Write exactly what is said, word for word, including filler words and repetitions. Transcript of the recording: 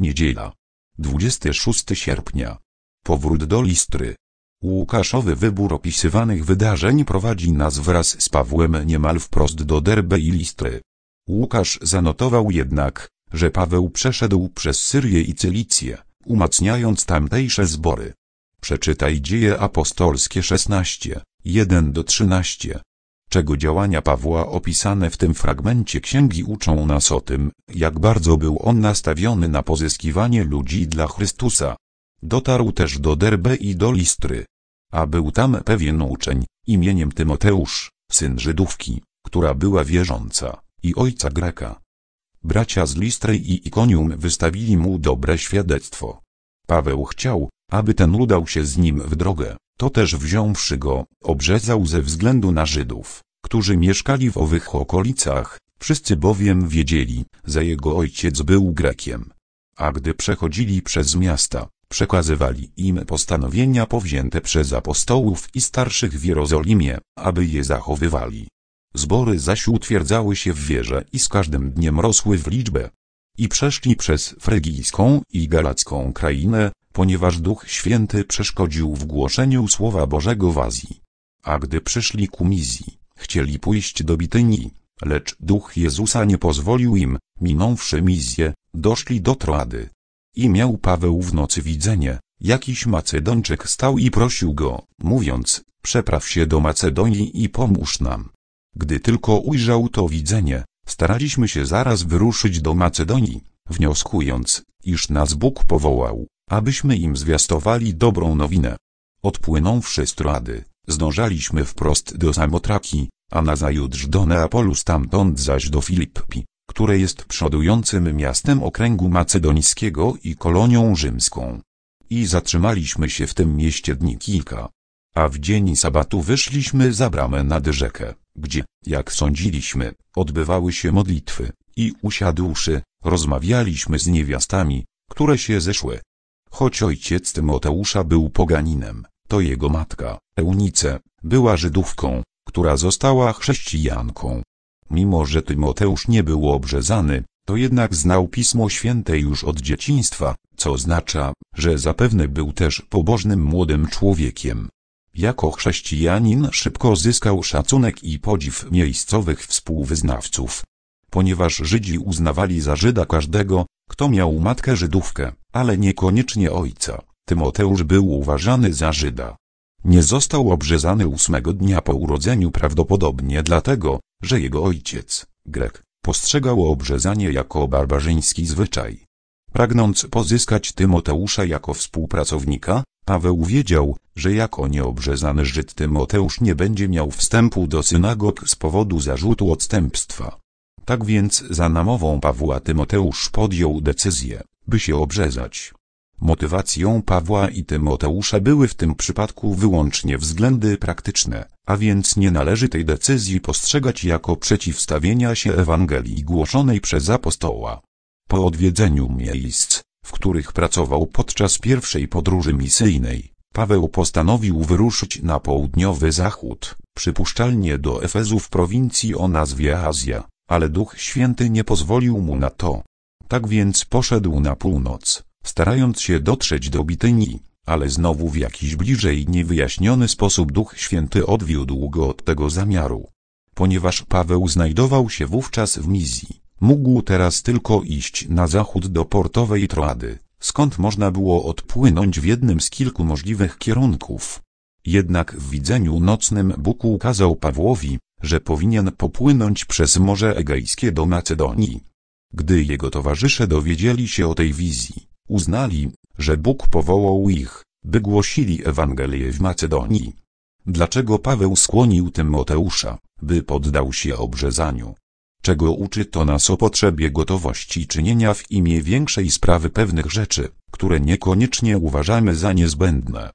Niedziela. dwudziestego szóstego sierpnia. Powrót do Listry. Łukaszowy wybór opisywanych wydarzeń prowadzi nas wraz z Pawłem niemal wprost do Derbe i Listry. Łukasz zanotował jednak, że Paweł przeszedł przez Syrię i Cylicję, umacniając tamtejsze zbory. Przeczytaj Dzieje Apostolskie szesnaście, jeden do trzynastu. Czego działania Pawła opisane w tym fragmencie księgi uczą nas o tym, jak bardzo był on nastawiony na pozyskiwanie ludzi dla Chrystusa. Dotarł też do Derbe i do Listry. A był tam pewien uczeń, imieniem Tymoteusz, syn Żydówki, która była wierząca, i ojca Greka. Bracia z Listry i Ikonium wystawili mu dobre świadectwo. Paweł chciał, aby ten udał się z nim w drogę, to też wziąwszy go, obrzezał ze względu na Żydów, którzy mieszkali w owych okolicach, wszyscy bowiem wiedzieli, że jego ojciec był Grekiem. A gdy przechodzili przez miasta, przekazywali im postanowienia powzięte przez apostołów i starszych w Jerozolimie, aby je zachowywali. Zbory zaś utwierdzały się w wierze i z każdym dniem rosły w liczbę. I przeszli przez frygijską i galacką krainę, ponieważ Duch Święty przeszkodził w głoszeniu Słowa Bożego w Azji. A gdy przyszli ku Mizji, chcieli pójść do Bitynii, lecz Duch Jezusa nie pozwolił im, minąwszy Mizję, doszli do Troady. I miał Paweł w nocy widzenie, jakiś Macedończyk stał i prosił go, mówiąc, przepraw się do Macedonii i pomóż nam. Gdy tylko ujrzał to widzenie, staraliśmy się zaraz wyruszyć do Macedonii, wnioskując, iż nas Bóg powołał, abyśmy im zwiastowali dobrą nowinę. Odpłynąwszy z Troady, zdążaliśmy wprost do Samotraki, a nazajutrz do Neapolu, stamtąd zaś do Filippi, które jest przodującym miastem okręgu macedońskiego i kolonią rzymską. I zatrzymaliśmy się w tym mieście dni kilka. A w dzień sabatu wyszliśmy za bramę nad rzekę, gdzie, jak sądziliśmy, odbywały się modlitwy, i usiadłszy, rozmawialiśmy z niewiastami, które się zeszły. Choć ojciec Tymoteusza był poganinem, to jego matka, Eunice, była Żydówką, która została chrześcijanką. Mimo że Tymoteusz nie był obrzezany, to jednak znał Pismo Święte już od dzieciństwa, co oznacza, że zapewne był też pobożnym młodym człowiekiem. Jako chrześcijanin szybko zyskał szacunek i podziw miejscowych współwyznawców. Ponieważ Żydzi uznawali za Żyda każdego, kto miał matkę Żydówkę, ale niekoniecznie ojca, Tymoteusz był uważany za Żyda. Nie został obrzezany ósmego dnia po urodzeniu prawdopodobnie dlatego, że jego ojciec, Grek, postrzegał obrzezanie jako barbarzyński zwyczaj. Pragnąc pozyskać Tymoteusza jako współpracownika, Paweł wiedział, że jako nieobrzezany Żyd Tymoteusz nie będzie miał wstępu do synagog z powodu zarzutu odstępstwa. Tak więc za namową Pawła Tymoteusz podjął decyzję, by się obrzezać. Motywacją Pawła i Tymoteusza były w tym przypadku wyłącznie względy praktyczne, a więc nie należy tej decyzji postrzegać jako przeciwstawienia się Ewangelii głoszonej przez apostoła. Po odwiedzeniu miejsc, w których pracował podczas pierwszej podróży misyjnej, Paweł postanowił wyruszyć na południowy zachód, przypuszczalnie do Efezu w prowincji o nazwie Azja, ale Duch Święty nie pozwolił mu na to. Tak więc poszedł na północ, starając się dotrzeć do Bitynii, ale znowu w jakiś bliżej niewyjaśniony sposób Duch Święty odwiódł go od tego zamiaru. Ponieważ Paweł znajdował się wówczas w Mizji, mógł teraz tylko iść na zachód do portowej Troady, skąd można było odpłynąć w jednym z kilku możliwych kierunków. Jednak w widzeniu nocnym Bóg ukazał Pawłowi, że powinien popłynąć przez Morze Egejskie do Macedonii. Gdy jego towarzysze dowiedzieli się o tej wizji, uznali, że Bóg powołał ich, by głosili Ewangelię w Macedonii. Dlaczego Paweł skłonił Tymoteusza, by poddał się obrzezaniu? Czego uczy to nas o potrzebie gotowości czynienia w imię większej sprawy pewnych rzeczy, które niekoniecznie uważamy za niezbędne?